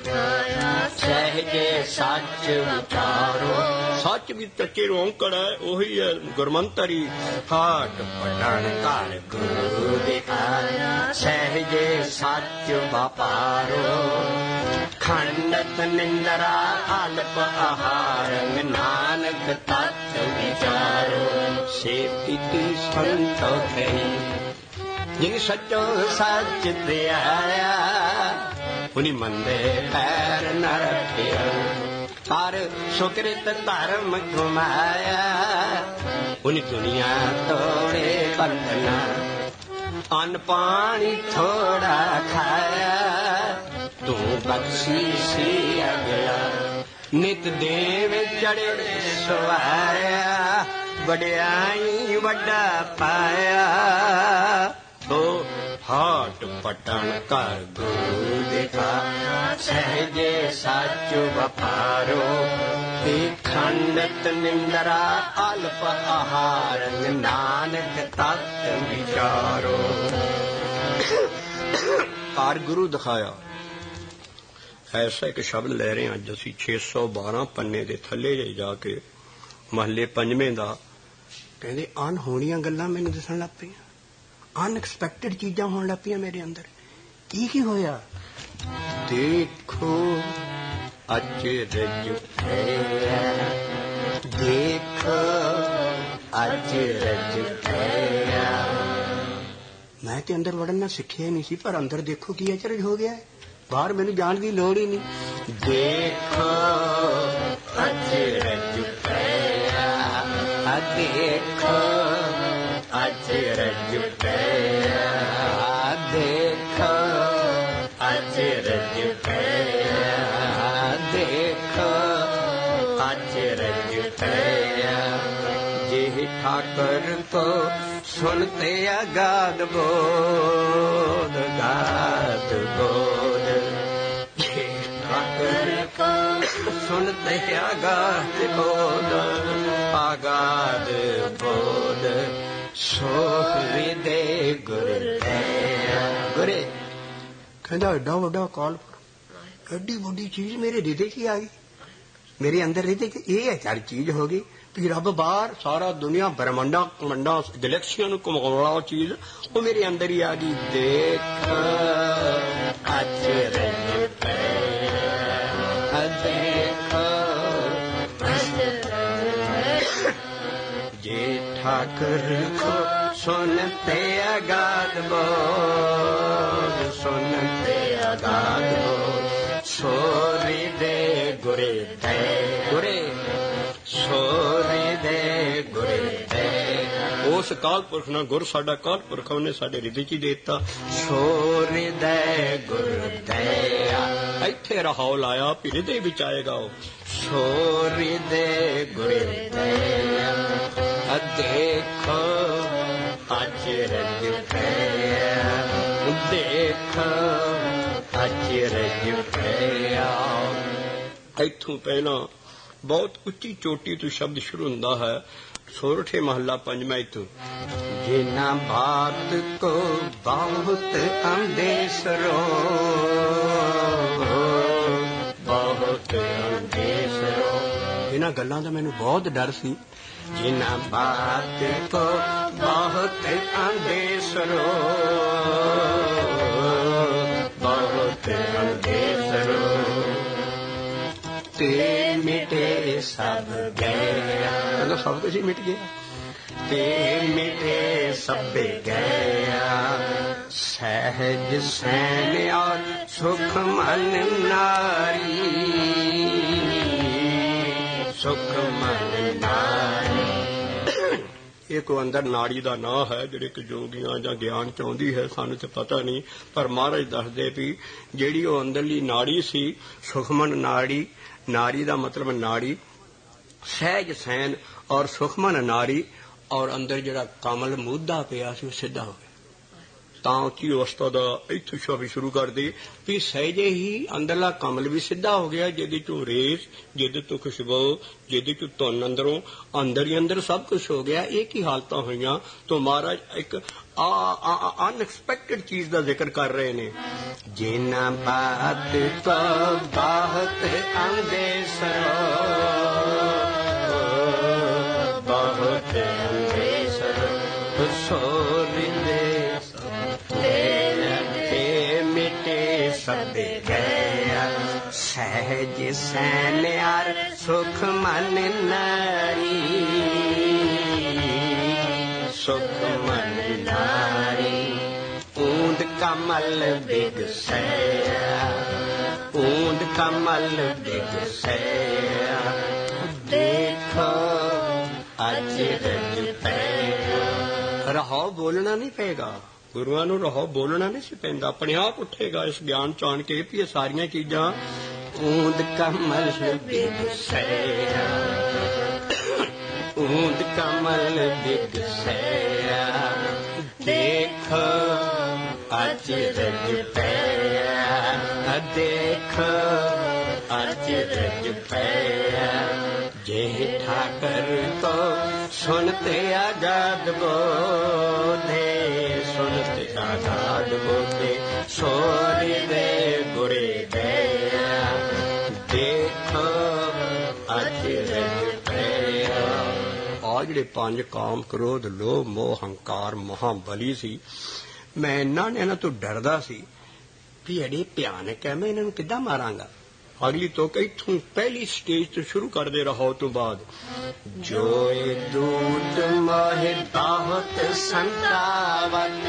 सहजे सच विचारो सच भी सच्चे औंकड़ है वही है गुरमंतरी हाट पटन घर गुरु दिखाया सहजे सच व्यापारो खंडत निंदरा अल्प आहार नानक तत्व विचारो सेती संतोखी जिन सचो सच त्याया उन्हीं मंदे पैर न रखे पर सुकृत धर्म घुमाया उन्हीं दुनिया तोड़े बंधना अन्न पानी थोड़ा खाया तू बख्शी सी अगला नित देव चढ़े सवाया वड्याई वड्डा पाया तो हाट पटन कर गुरु दिखाया सहजे सच व्यापारो खंडत निंदरा अल्प आहार नानक तत्व विचारो कार गुरु दिखाया ऐसा एक शब्द ले रहे हैं अज असी 612 पन्ने दे थले जाके महले पंजवें दा कहंदे अनहोणियां गल्लां मैनूं दसण लग पईयां अनएक्सपैक्टेड चीजां होण लग पईयां मेरे अंदर की होया देखो अचरज है देखो अचरज है मैं ते अंदर वड़न ना सिक्खिया नहीं सी पर अंदर देखो की अचरज हो गया है बाहर मैनूं जाण दी लोड़ ही नहीं देखो अचरज है देखो अचरज पया देखो अचरज पया देखो जे ठाकर को सुनते अगाध बोध गाध बोध, जे ठाकर को सुनते अगाध बोध आगाध बोध, सो हृदय गुर गुरे। कहता एडा वड्डा अकाल पुरख, एडी वड्डी चीज मेरे हृदय च आ गई, मेरे अंदर हृदय च ये हर चीज हो गई भी रब बाहर सारा दुनिया ब्रह्मांडा कमंडा गैलेक्सियां घुमाने वाला चीज वो मेरे अंदर ही आ गई। देख जे ठाकुर को सुनते अगाध बोध, सुनते अगाध बोध, सोरी दे गुरे दे गुरे, सोरी दे गुरे दे। उस काल पुरख ना गुर साडा काल पुरख ने साडे हृदय च देता। सोरी दे गुर दया, इत्थे रहाओ लाया भी हृदय विच आएगा। सोरी दे गुरे दया, देखो अचरज पिया, देखो अचरज पिया। इथों पहला बहुत उच्ची चोटी तो शब्द शुरू होता है। सोरठे महला पंजवा इथों, जिना बात को बहुत अंदेसरो, बहुत अंदेसरो। इन्हां गल्लां दा मैनूं बहुत डर सी। जिना बात को बहुत अंदेसरो, बहुत अंदेसरो, ते मिटे सब गया, सब कुछ ही मिट गया। ते मिटे सब गया, सहज सैन और सुख मन नारी, सुख मन नारी। एक अंदर नाड़ी का नां है जिहड़ी कि जोगियां जां ज्ञान चाहुंदी है, सानू ते पता नहीं, पर महाराज दसदे भी जिहड़ी वो अंदरली नाड़ी सी सुखमन नाड़ी, नारी का मतलब नाड़ी, सहज सैन और सुखमन नारी, और अंदर जिहड़ा कमल मुद्दा पिया सी सीधा हो गया। तां उच्ची अवस्था का इत्थों शब्द शुरू कर दी भी सहजे ही अंदरला कमल भी सीधा हो गया, जिहदे चों रेस, जिहदे तो खुशबू, जिहदे चों धुन अंदरों अंदर ही अंदर सब कुछ हो गया। एक ही हालत हुई। तो महाराज एक अनएक्सपैक्टेड चीज का जिक्र कर रहे ने। जिना बात तो बहुत अंदेसरो, बहुत अंदेसरो, सोरी दे मिटे सब गया, सहज सैन यार सुख मन नारी, सुख मन नारी। ऊंद कमल बिगसया, ऊंद कमल बिगसया, देखो अचरज पैगा। रहाओ बोलना नहीं पेगा, गुरुआं नूं रहो बोलना नहीं सी पैंदा, अपने आप उठेगा इस ज्ञान चाण के भी ये सारियां चीजां। ऊंद कमल बिगसया, ऊंद कमल बिगसया, देखो अचरज पैया, देखो अचरज पैया। जे ठाकर तो सुनते आजाद बोधे, सुनते आजाद बोधे, सोरी दे गुरे दया, देखो अचरज पैया। आ जिहड़े पंज काम क्रोध लोभ मोह हंकार महाबली सी, मैं इन्हां तो डरदा सी भी अड़े भयानक है, मैं इन्हां किद्दां मारांगा। अगली तो इथों पहली स्टेज तो शुरू कर दे रहा तो बाद, जो दूत मोहे बहुत संतावत,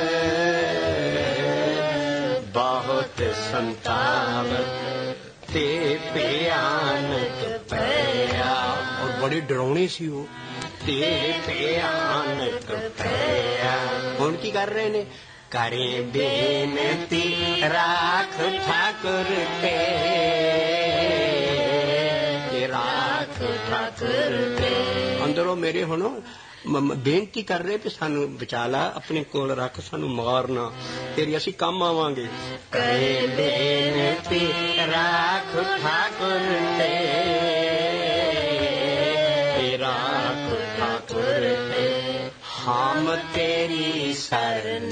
बहुत संतावत, ते भयानक पया। और बड़ी डरावनी सी वो, ते भयानक पया। हुण की कर रहे ने, करें बेनती राख ठाकुर के, राख ਅੰਦਰੋਂ ਮੇਰੇ ਹੁਣ ਬੇਨਤੀ ਕਰ ਰਹੇ ਕਿ ਸਾਨੂੰ ਬਚਾ ਲਾ, ਆਪਣੇ ਕੋਲ ਰੱਖ, ਸਾਨੂੰ ਮਾਰਨਾ, ਤੇਰੀ ਅਸੀਂ ਕੰਮ ਆਵਾਂਗੇ। ਕਰੇ ਬੇਨਤੀ ਰੱਖ ਠਾਕੁਰ ਤੇ, ਰੱਖ ਠਾਕੁਰ ਤੇ, ਹਮ ਤੇਰੀ शरण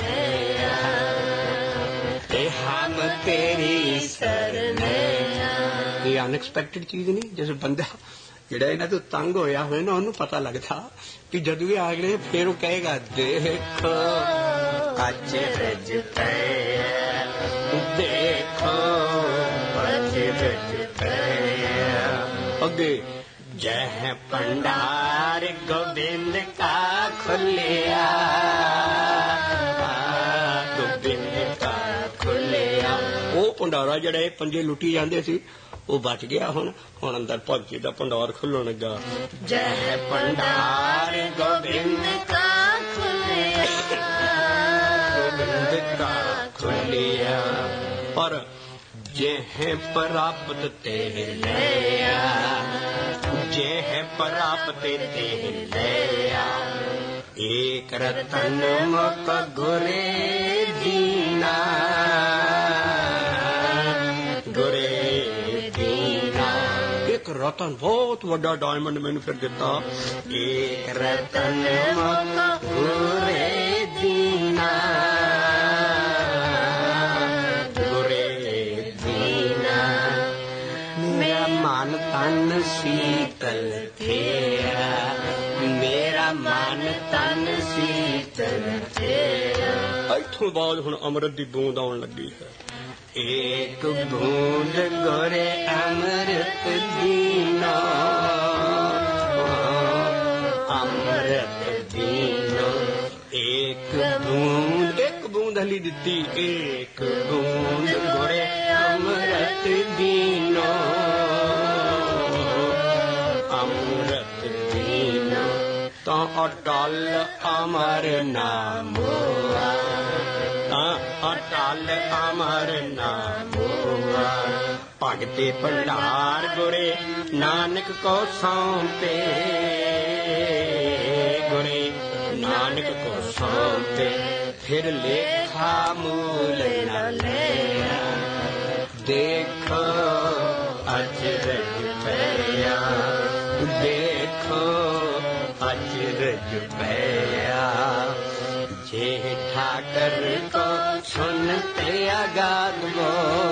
हम तेरी शरण। ये अनएक्सपैक्टेड चीज नहीं, जैसे बंदा ਜਿਹੜਾ ਇਹਨਾਂ ਤੋਂ ਤੰਗ ਹੋਇਆ ਹੋਇਆ ਨਾ ਉਹਨੂੰ ਪਤਾ ਲੱਗਦਾ ਕਿ ਜਦੋਂ ਵੀ ਆ ਗਏ ਫਿਰ ਉਹ ਕਹੇਗਾ ਦੇਖੋ ਅਚਰਜ ਪਿਆ, ਦੇਖੋ ਅਚਰਜ ਪਿਆ। ਅੱਗੇ जह भंडार गोविंद का खुलिया, गोविंद का खुलिया। ਉਹ ਭੰਡਾਰਾ ਜਿਹੜਾ ਇਹ ਪੰਜੇ ਲੁੱਟੀ ਜਾਂਦੇ ਸੀ ਉਹ ਬਚ ਗਿਆ। ਹੁਣ ਅੰਦਰ ਭਗਤੀ ਦਾ ਭੰਡਾਰ ਖੁੱਲਣ ਲੱਗਾ। ਜਹ ਭੰਡਾਰ ਗੋਬਿੰਦ ਕਾ ਖੁਲਿਆ, ਗੋਬਿੰਦ ਕਾ ਖੁਲਿਆ। ਪਰ जेह प्राप्त ते लिया, जेह प्राप्त ते लिया। एक रतन मुक गुरे दीना, गुरे दीना। एक रतन बहुत वड्डा डायमंड मैंने फिर दिता। एक रतन मुक गुरे दीना, तन शीतल थिया, मेरा मन तन शीतल थिया। इथों बाद हुण अमृत दी बूंद आउण लगी है। एक बूंद गोरे अमृत दीना, अमृत दीना। एक बूंद हली दिती, एक बूंद गोरे अमृत दीना, अटल अमर नाम, अटल अमर नाम। भगते भंडार गुरे नानक को सौंपे, गुरे नानक को सौंपे। फिर लेखा मूल न लिया, देखो अचरज पिया, देखो अचरज पिया। जे ठाकर को सुनते आगाद वो,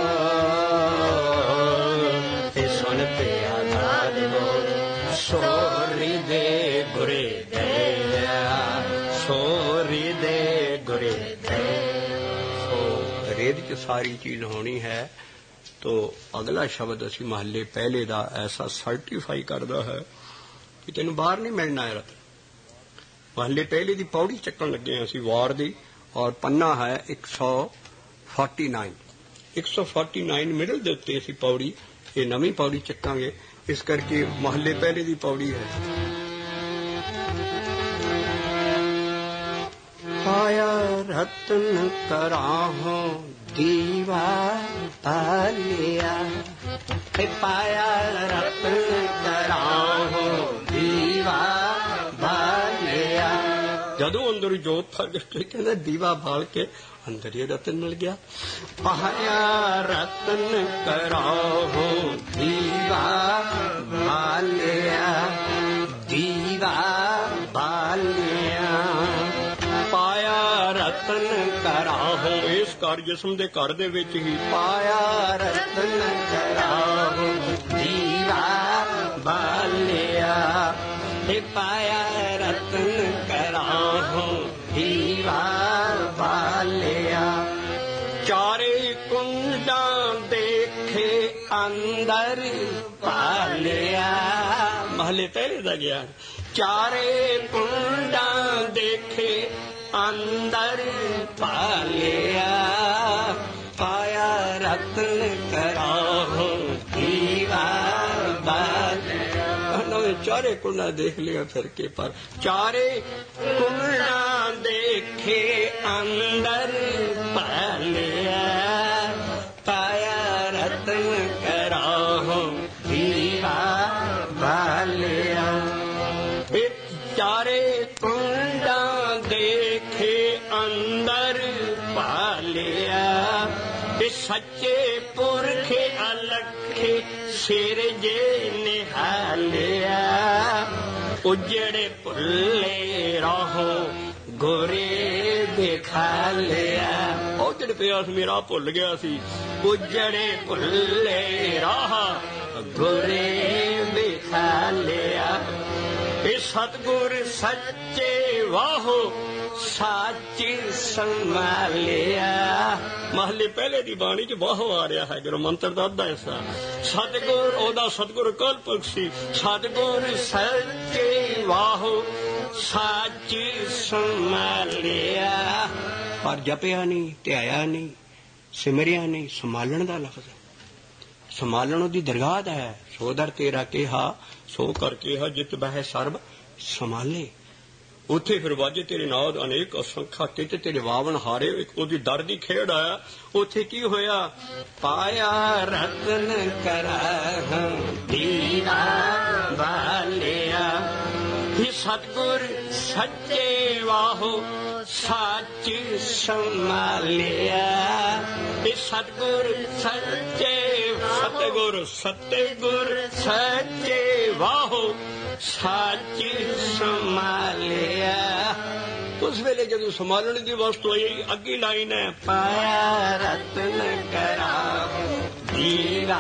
सुनते आगाद वो। सोरी दे गुरे दया, सोरी दे गुरे दया। सो रेद च सारी चीज होनी है। तो अगला शब्द असी महल्ले पहले दा ऐसा सर्टिफाई करदा है कि तेन बाहर नहीं मिलना है रतन। महल्ले पहले दी पौड़ी चक्कन लगे हैं असी वार दी, और पन्ना है 149। 149 मिडल दे उत्ते असी पौड़ी, ये नवी पौड़ी चक्कांगे, इस करके महल्ले पहले दी पौड़ी है। पाया रतन कराहो दीवा पालिया, पाया रतन कराहो दीवा बालिया। जदों अंदर जोत फट कहना दीवा बाल के अंदर ही रतन मिल गया। पाया रतन कराहो दीवा बालिया, दीवा बालिया। पाया रतन कराहो, इस घर जिसम दे घर दे विच ही पाया रतन कराहो दीवा बालिया, पाया रतन कराहो दीवा बालिया। चारे कुंडा देखे अंदर पालिया, महले पहले दा गया। चारे कुंडा देखे अंदर पालिया, पाया रतन कराहो दीवा बालिया। चारे कुंडा देख लिया फिर के पर, चारे कुंडा देखे अंदर पालिया, पाया रतन कराहो दीवा बालिया। चारे कुंडा देखे अंदर पालिया, सच्चे पुरखे अलखे सिर जे निहालिया, उजड़े पुल्ले राहों गोरे दिखा लिया। ਉਹ ਜਿਹੜੇ ਪਿਆ ਸੀ ਮੇਰਾ ਭੁੱਲ ਗਿਆ ਸੀ, ਉਜੜੇ ਭੁੱਲੇ ਰਾਹ ਗੋਰੇ ਦਿਖਾ ਲਿਆ। ਇਹ ਸਤਿਗੁਰ ਸੱਚੇ ਵਾਹੋ ਸੱਚ ਸੰਭਾਲਿਆ। ਮਹੱਲੇ ਪਹਿਲੇ ਦੀ ਬਾਣੀ ਚ ਵਾਹੋ ਆ ਰਿਹਾ ਹੈ ਜਦੋਂ ਮੰਤਰ ਦਾ ਅੱਧਾ ਹਿੱਸਾ। ਸਤਿਗੁਰ ਉਹਦਾ ਸਤਿਗੁਰ ਕਲਪੁਰਖ ਸੀ। ਸਤਿਗੁਰ ਸੱਚੇ ਵਾਹੋ ਸੱਚ ਸੰਭਾਲਿਆ। ਪਰ ਜਪਿਆ ਨਹੀਂ, ਧਿਆਇਆ ਨਹੀਂ, ਸਿਮਰਿਆ ਨਹੀਂ। ਸੰਭਾਲਣ ਦਾ ਲਫ਼ਜ਼ ਹੈ, ਸੰਭਾਲਣ ਉਹਦੀ ਦਰਗਾਹ ਦਾ ਹੈ। ਸੋ ਦਰ ਤੇਰਾ ਕਿਹਾ ਸੋ ਕਰ ਕਿਹਾ ਜਿਤ ਬਹਿ ਸਰਬ ਸੰਭਾਲੇ। ਉੱਥੇ ਫਿਰ ਵਾਜੇ ਤੇਰੇ ਨਾਦ ਅਨੇਕ ਅਸੰਖਾ ਕਿਤ ਤੇਰੇ ਵਾਵਨ ਹਾਰੇ। ਉਹਦੀ ਦਰ ਦੀ ਖੇਡ ਆਇਆ। ਉੱਥੇ ਕੀ ਹੋਇਆ? ਪਾਇਆ ਰਤਨ ਕਰਾਹਾਂ ਦੀਵਾ ਵਾਲਿਆ, ਸਤਿਗੁਰ ਸੱਚੇ ਵਾਹੋ ਸੱਚ ਸੰਭਾਲਿਆ। ਇਹ ਸਤਿਗੁਰ ਸੱਚੇ ਸਤਿਗੁਰ ਸਤਿਗੁਰ ਸੱਚੇ ਵਾਹੋ ਸੱਚ ਸੰਭਾਲਿਆ। ਉਸ ਵੇਲੇ ਜਦੋਂ ਸੰਭਾਲਣ ਦੀ ਵਸਤੂ ਆਈ, ਅੱਗੀ ਲਾਈਨ ਹੈ ਪਾਇਆ ਰਤਨ ਕਰਾ ਦੀਵਾ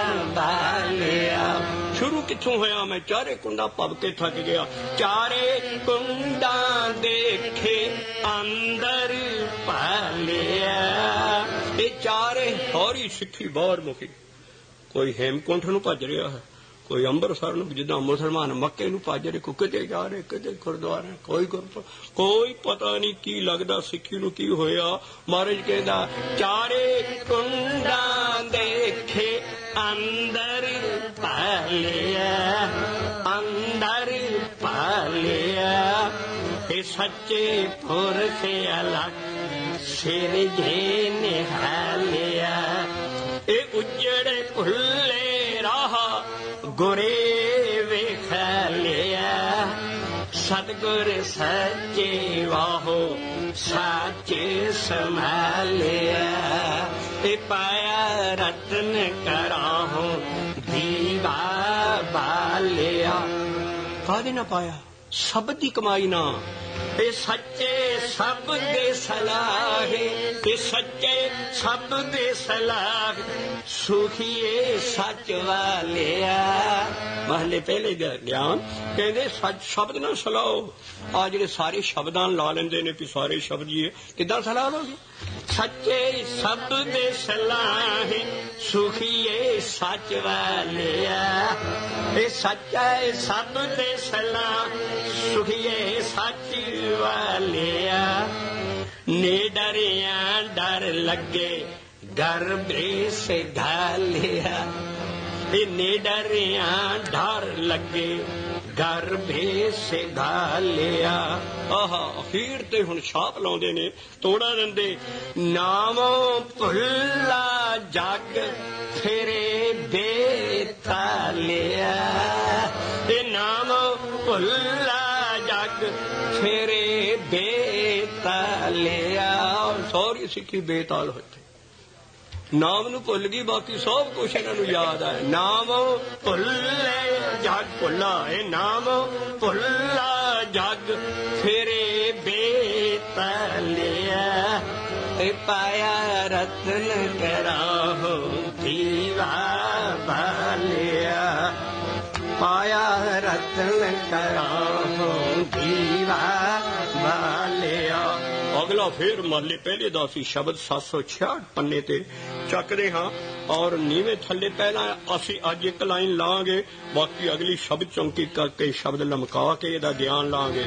ਵਾਲਿਆ। ਸ਼ੁਰੂ ਕਿੱਥੋਂ ਹੋਇਆ? ਮੈਂ ਚਾਰੇ ਕੁੰਡਾ ਭਵ ਕੇ ਥੱਕ ਗਿਆ। ਚਾਰੇ ਕੁੰਡਾ ਦੇਖੇ ਅੰਦਰ ਪਾਲਿਆ। ਇਹ ਚਾਰੇ ਹੌਰੀ ਸਿੱਖੀ ਬਾਹਰ ਮੁਖੀ। ਕੋਈ ਹੇਮਕੁੰਠ ਨੂੰ ਭੱਜ ਰਿਹਾ ਹੈ, ਕੋਈ ਅੰਮ੍ਰਿਤਸਰ ਨੂੰ, ਜਿੱਦਾਂ ਮੁਸਲਮਾਨ ਮੱਕੇ ਨੂੰ ਭੱਜ ਰਹੇ, ਕੋਈ ਕਿਤੇ ਜਾ ਰਹੇ, ਕਿਤੇ ਗੁਰਦੁਆਰੇ, ਕੋਈ ਪਤਾ ਨਹੀਂ ਕੀ ਲੱਗਦਾ ਸਿੱਖੀ ਨੂੰ ਕੀ ਹੋਇਆ। ਮਹਾਰਾਜ ਕਹਿੰਦਾ ਚਾਰੇ ਕੁੰਡਾ ਦੇਖੇ ਅੰਦਰ ਪਾਲਿਆ, ਅੰਦਰ ਪਾਲਿਆ। ਇਹ ਸੱਚੇ ਪੁਰਖ ਅਲਖ ਸਿਰ ਜੇ ਨਿਹਾਲਿਆ। ਇਹ ਉਜੜੇ ਭੁੱਲੇ ਰਾਹ ਗੁਰੇ ਵੇਖ ਲਿਆ। ਸਤਿਗੁਰ ਸੱਚੇ ਵਾਹੋ ਸੱਚ ਸੰਭਾਲਿਆ। ਇਹ ਪਾਇਆ ਰਤਨ ਕਰਾਹੋਂ ਦੀਵਾ ਬਾਲਿਆ। ਕਾਹਦੇ ਨਾ ਪਾਇਆ? ਸ਼ਬਦ ਦੀ ਕਮਾਈ ਨਾ। ਇਹ ਸੱਚੇ ਸਭ ਦੇ ਸਲਾਹੇ, ਇਹ ਸੱਚੇ ਸਭ ਦੇ ਸਲਾਹ ਸੁਖੀਏ ਸੱਚ ਵਾਲਿਆ। ਮਹਲੇ ਪਹਿਲੇ ਦਾ ਗਿਆਨ ਕਹਿੰਦੇ ਸੱਚ ਸ਼ਬਦ ਨਾ ਸਲਾਹੋ। ਆ ਜਿਹੜੇ ਸਾਰੇ ਸ਼ਬਦਾਂ ਲਾ ਲੈਂਦੇ ਨੇ ਵੀ ਸਾਰੇ ਸ਼ਬਦ ਹੀ ਕਿੱਦਾਂ ਸਲਾਹ ਲੋਗੇ? ਸੱਚੇ ਸਭ ਦੇ ਸਲਾਹੇ ਸੁਖੀਏ ਸੱਚ ਵਾਲਿਆ। ਇਹ ਸੱਚਾ ਸਭ ਦੇ ਸਲਾਹ ਸੁਖੀਏ ਸੱਚ ਵਾਲਿਆ। ਨਿਡਰਿਆਂ ਡਰ ਲੱਗੇ ਗਰਭੇ ਸੇ ਘਾਲਿਆ। ਇਹ ਨਿਡਰਿਆਂ ਡਰ ਲੱਗੇ ਗਰਭੇ ਸੇ ਘਾਲਿਆ। ਆਹਾ ਅਖੀਰ ਤੇ ਹੁਣ ਛਾਪ ਲਾਉਂਦੇ ਨੇ, ਤੋੜਾ ਦਿੰਦੇ। ਨਾਮੋਂ ਭੁੱਲਾ ਜਗ ਫਿਰੇ ਬੇਤਾਲਿਆ। ਇਹ ਨਾਮੋਂ ਭੁੱਲਾ ਜਗ ਫਿਰੇ ਬੇਤਾਲਿਆ। ਸਾਰੀ ਸਿੱਖੀ ਬੇਤਾਲ ਹੋਈ। ਨਾਮ ਨੂੰ ਭੁੱਲ ਗਈ, ਬਾਕੀ ਸਭ ਕੁਛ ਇਹਨਾਂ ਨੂੰ ਯਾਦ ਹੈ। ਨਾਮ ਭੁੱਲੇ ਜਗ ਭੁੱਲਾ। ਇਹ ਨਾਮ ਭੁੱਲਾ ਜਗ ਫਿਰੇ ਬੇਤਾਲਿਆ। ਇਹ ਪਾਇਆ ਰਤਨ ਕਰਾਹੋ ਦੀਵਾ ਬਾਲਿਆ। ਪਾਇਆ ਰਤਨ ਕਰਾਹੋ ਦੀਵਾ ਬਾਲਿਆ। ਅਗਲਾ ਫੇਰ ਮਹੱਲੇ ਪਹਿਲੇ ਦਾ ਸੀ ਸ਼ਬਦ 766 ਪੰਨੇ ਤੇ ਚੱਕਦੇ ਹਾਂ। ਔਰ ਨੀਵੇਂ ਥੱਲੇ ਪਹਿਲਾਂ ਅਸੀਂ ਅੱਜ ਇੱਕ ਲਾਈਨ ਲਾਂਗੇ, ਬਾਕੀ ਅਗਲੀ ਸ਼ਬਦ ਚੌਂਕੀ ਕਰਕੇ ਸ਼ਬਦ ਲਮਕਾ ਕੇ ਇਹਦਾ ਗਿਆਨ ਲਾਂਗੇ।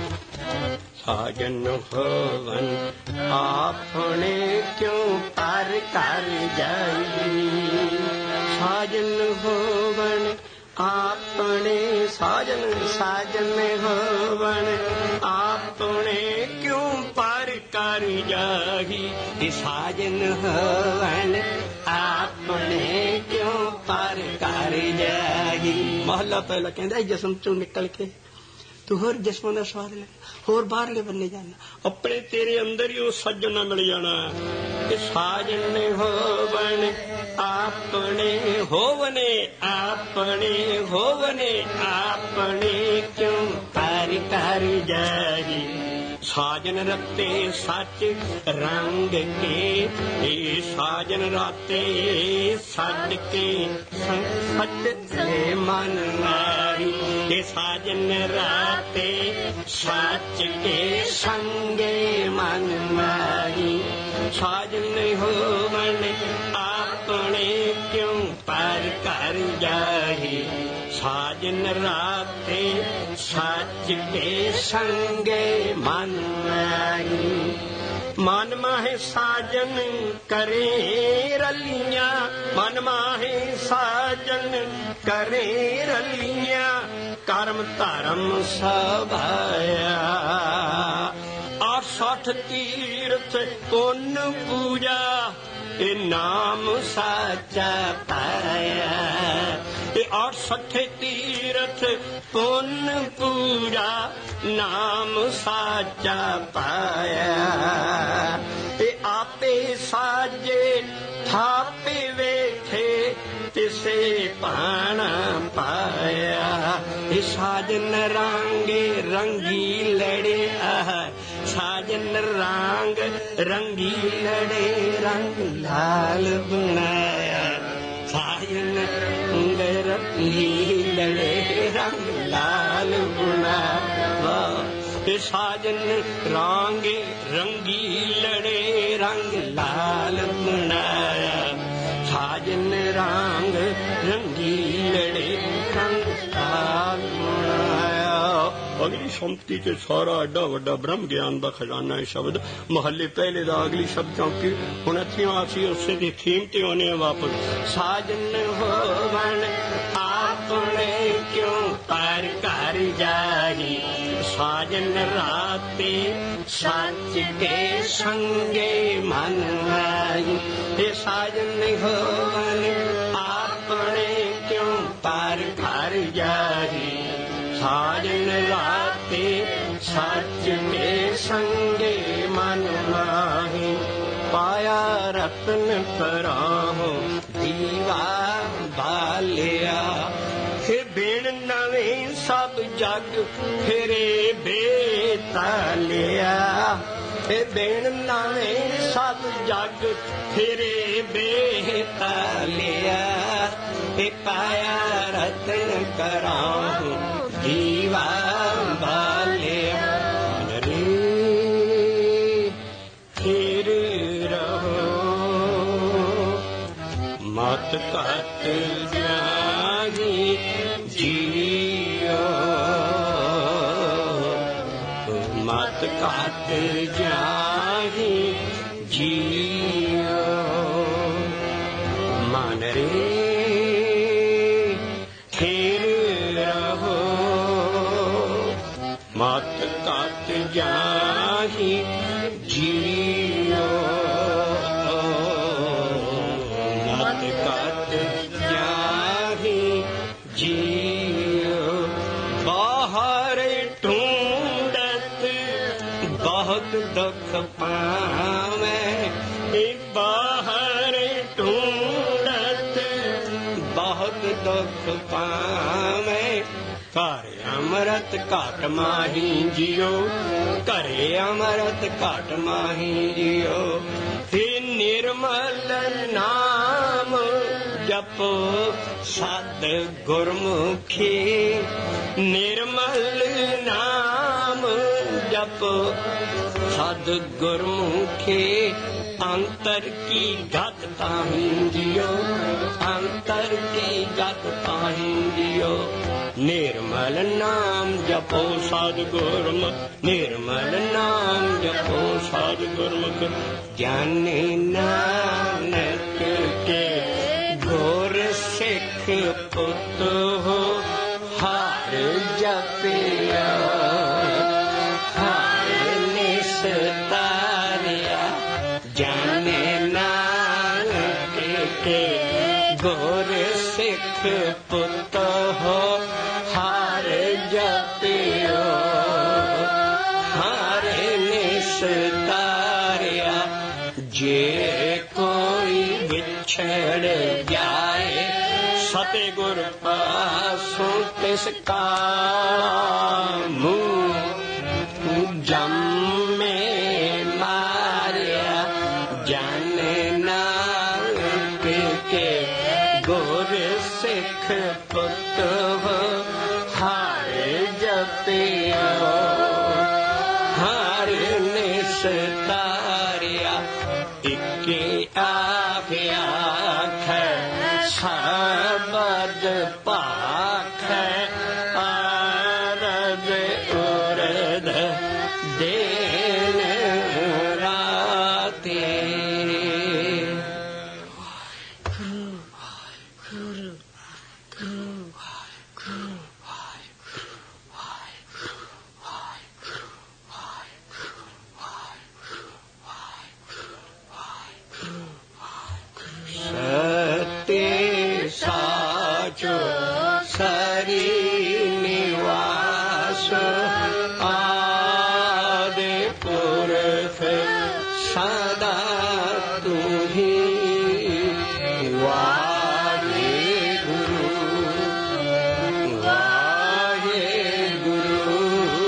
ਸਾਜਨ ਹੋਵਨ ਆਪਣੇ ਕਿਉਂ ਪਰ ਕਰ ਜਾਈ। ਸਾਜਨ ਹੋਵਨ ਆਪਣੇ ਸਾਜਨ ਸਾਜਨ ਹੋਵਨ ਆਪਣੇ ਕਿਉਂ ਪਰ ਕਰ ਜਾਹੀ। ਸਾਜਨ ਹੋਵਨ ਆਪਣੇ ਕਿਉਂ ਪਰ ਕਰ ਜਾਹੀ। ਮਹਲਾ ਪਹਿਲਾ ਕਹਿੰਦਾ ਜਿਸਮ ਚੋਂ ਨਿਕਲ ਕੇ ਤੂੰ ਹੋਰ ਜਿਸਮਾਂ ਦਾ ਸਵਾਦ ਲੈ, ਹੋਰ ਬਾਹਰਲੇ ਬੰਨੇ ਜਾਣਾ, ਆਪਣੇ ਤੇਰੇ ਅੰਦਰ ਹੀ ਉਹ ਸੱਜਣ ਨਾਲ ਮਿਲ ਜਾਣਾ। ਕਿ ਸਾਜਣ ਹੋਵਣ ਆਪਣੇ ਹੋਵਨੇ, ਆਪਣੇ ਹੋਵਨੇ ਆਪਣੇ, ਕਿਉਂ ਕਰ ਕਰ ਜਾਹੀ। ਸਾਜਨ ਰਤੇ ਸੱਚ ਰੰਗ ਕੇ, ਇਹ ਸਾਜਨ ਰਾਤੇ ਸੱਜ ਕੇ ਸੱਚ ਮਨ ਮਾਰੀ। ਇਹ ਸਾਜਨ ਰਾਤੇ ਸੱਚ ਕੇ ਸੰਗੇ ਮਨ ਮਾਰੀ। ਸਾਜਨ ਹੋਵਣ ਆਪਣੇ, ਕਿਉਂ ਪਰ ਕਰ ਜਾਹੀ। ਸਾਜਨ ਰਾਤੇ ਸੱਚ ਕੇ ਸੰਗੇ ਮਨ ਮਾਹੀ। ਮਨ ਮਾਹੇ ਸਾਜਨ ਕਰੇ ਰਲੀਆਂ, ਮਨ ਮਾਹੇ ਸਾਜਨ ਕਰੇ ਰਲੀਆਂ, ਕਰਮ ਧਰਮ ਸਭਾਇਆ। 68 ਤੀਰਥ ਪੁੰਨ ਪੂਜਾ, ਇਹ ਨਾਮ ਸਾਚਾ ਪਾਇਆ। ਇਹ 68 ਤੀਰਥ ਪੁੰਨ ਪੂਜਾ, ਨਾਮ ਸਾਚਾ ਪਾਇਆ। ਇਹ ਆਪੇ ਸਾਜੇ ਥਾਪੇ ਵੇਖੇ, ਤਿਸੇ ਭਾਣਾ ਪਾਇਆ। ਇਹ ਸਾਜਨ ਰਾਂਗੇ ਰੰਗੀ ਲੜੇ, ਸਾਜਨ ਰਾਂਗ ਰੰਗੀ ਲੜੇ, ਰੰਗ ਲਾਲ ਬਣਾਇਆ। ਸਾਜਨ ਰੰਗੀ ਲੜੇ, ਰੰਗ ਲਾਲ ਬਣਾਇਆ। ਇਹ ਸਾਜਨ ਰਾਂਗੇ ਰੰਗੀ ਲੜੇ, ਰੰਗ ਲਾਲ ਬਣਾਇਆ। ਸਾਜਨ ਰਾਂਗ ਰੰਗੀ ਲੜੇ, ਰੰਗ ਲਾਲ ਬਣਾਇਆ। ਅਗਲੀ ਸੰਪਤੀ ਚ ਸਾਰਾ ਐਡਾ ਵੱਡਾ ਬ੍ਰਹਮ ਗਿਆਨ ਦਾ ਖਜ਼ਾਨਾ ਹੈ ਸ਼ਬਦ। ਮਹੱਲੇ ਪਹਿਲੇ ਦਾ ਅਗਲੀ ਸ਼ਬਦ, ਕਿਉਂਕਿ ਹੁਣ ਇੱਥੇ ਅਸੀਂ ਉਸੇ ਦੀ ਥੀਮ ਤੇ ਆਉਂਦੇ ਹਾਂ ਵਾਪਸ। ਸਾਜਨ ਹੋਵਣ ਆਪਣੇ, ਕਿਉਂ ਪਰ ਕਰ ਜਾਹੀ। ਸਾਜਨ ਰਾਤੇ ਸੱਚ ਕੇ ਸੰਗੇ ਮਨ ਮਾਹੀ। ਇਹ ਸਾਜਨ ਹੋਵਣ ਆਪਣੇ, ਕਿਉਂ ਪਰ ਕਰ ਜਾਹੀ। ਸਾਜਨ ਰਾਤੇ ਸੱਚ ਕੇ ਸੰਗੇ ਮਨ ਮਾਹੀ। ਪਾਇਆ ਰਤਨ ਪਰਾਹੋਂ ਦੀਵਾ ਬਾਲਿਆ, ਫਿਰ ਬੇਣ ਨਵੇਂ ਸਭ ਜਗ ਫਿਰੇ ਬੇਤਾਲਿਆ। ਫਿਰ ਬੇਣ ਨਵੇਂ ਸਭ ਜਗ ਫਿਰੇ ਬੇਤਾਲਿਆ। ਇਹ ਪਾਇਆ ਰਤਨ ਕਰਾਹੋਂ ਦੀਵਾ ਬਾਲਿਆ। ਫਿਰ ਰਹੋ ਮਤ ਘਟ ਜਾਹੀ ਜੀਓ, ਮਤ ਘਟ ਜਾਹੀ ਜੀਓ। ਮਨ ਰੇ ਫਿਰ ਰਹੋ ਮਤ ਘਟ ਜਾਹੀ ਜੀਓ, ਮਤ ਘਟ ਜਾਹੀ ਜੀਓ। ਬਾਹਰ ਢੂੰਡਤ ਬਹੁਤ ਦੁੱਖ ਪਾਵੇਂ, ਇਹ ਬਾਹਰ ਢੂੰਡਤ ਬਹੁਤ ਦੁੱਖ ਪਾਵੇਂ। ਘਰ ਅੰਮ੍ਰਿਤ ਘਾਟ ਮਾਹੀ ਜੀਓ, ਘਰੇ ਅੰਮ੍ਰਿਤ ਘਾਟ ਮਾਹੀ ਜੀਓ। हे ਨਿਰਮਲ ਨਾਮ ਜਪੋ ਸਦ ਗੁਰਮੁਖੀ, ਨਿਰਮਲ ਨਾਮ ਜਪੋ ਸਦ ਗੁਰਮੁਖੀ। ਅੰਤਰ ਕੀ ਗਤ ਤਾਹੀਂ ਜੀਓ, ਅੰਤਰ ਕੀ ਗਤ ਤਾਹੀਂ ਜੀਓ। ਨਿਰਮਲ ਨਾਮ ਜਪੋ ਸਦ ਗੁਰਮੁਖ, ਨਿਰਮਲ ਨਾਮ ਜਪੋ ਸਦ ਗੁਰਮੁਖ। ਗਿਆਨੀ ਨਾਨਕ ਕੇ ਗੁਰ ਸਿੱਖ ਪੁੱਤ ਹੋ, ਹਰ ਜਪਿਆ ਹਰ ਨਿਸਤਾਰਿਆ। ਜਾਨੇ ਨਾਨਕ ਕੇ ਗੁਰ ਸਿੱਖ ਪੁੱਤ ਹੋ, ਹਰ ਜਪਿਓ ਤਿਸ ਕਾਲਾ ਮੂੰਹ ਜੰਮੇ ਮਾਰਿਆ ਜਨ ਨਾਨਕ ਕੇ ਗੁਰ ਸਿੱਖ ਪੁੱਤ ਹਰ ਜਪਿਓ ਹਰ ਨਿਸਤਾਰਿਆ ਇਕੇ ਆਖਿਆ ਸਬਦ ਭਾਖੈ ਆਰਦ ਉਰਦ ਦੇਨ ਰਾਤੀ ਸਤੇ ਸਾਚੋ ਸਰੀ ਨਿਵਾਸ ਆਦਿ ਪੁਰਖ ਸਦਾ ਤੁਹੀ ਵਾਹਿਗੁਰੂ ਵਾਹਿਗੁਰੂ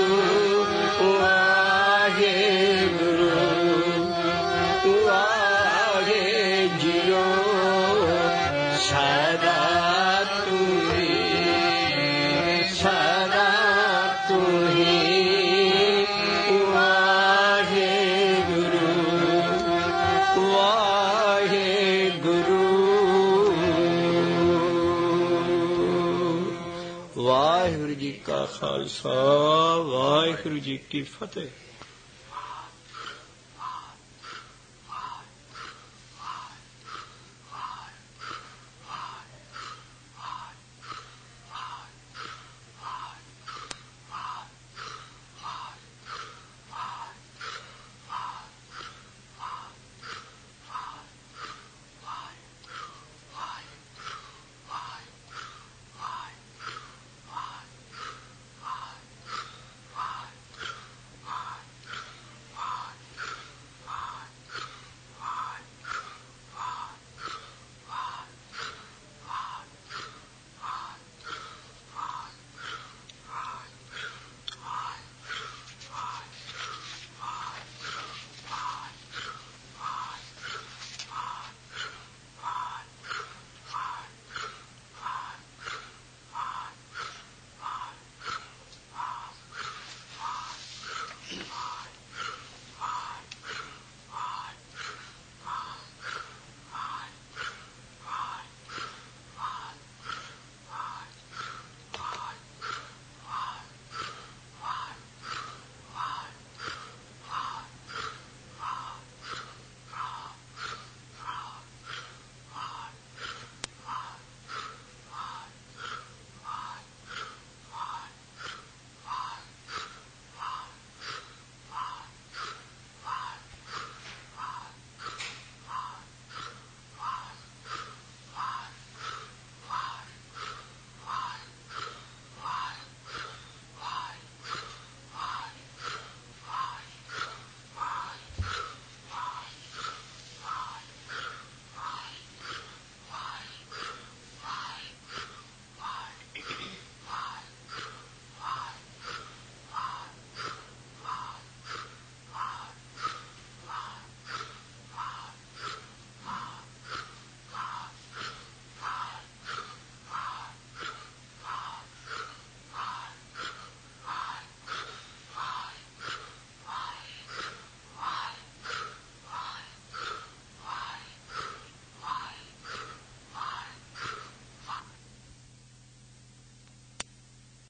ਵਾਹਿਗੁਰੂ ਵਾਹਿਗੁਰੂ ਸਦਾ ਤੁਹੀ ਵਾਹਿਗੁਰੂ ਵਾਹਿਗੁਰੂ ਵਾਹਿਗੁਰੂ ਜੀ ਕਾ ਖਾਲਸਾ ਵਾਹਿਗੁਰੂ ਜੀ ਕੀ ਫਤਿਹ।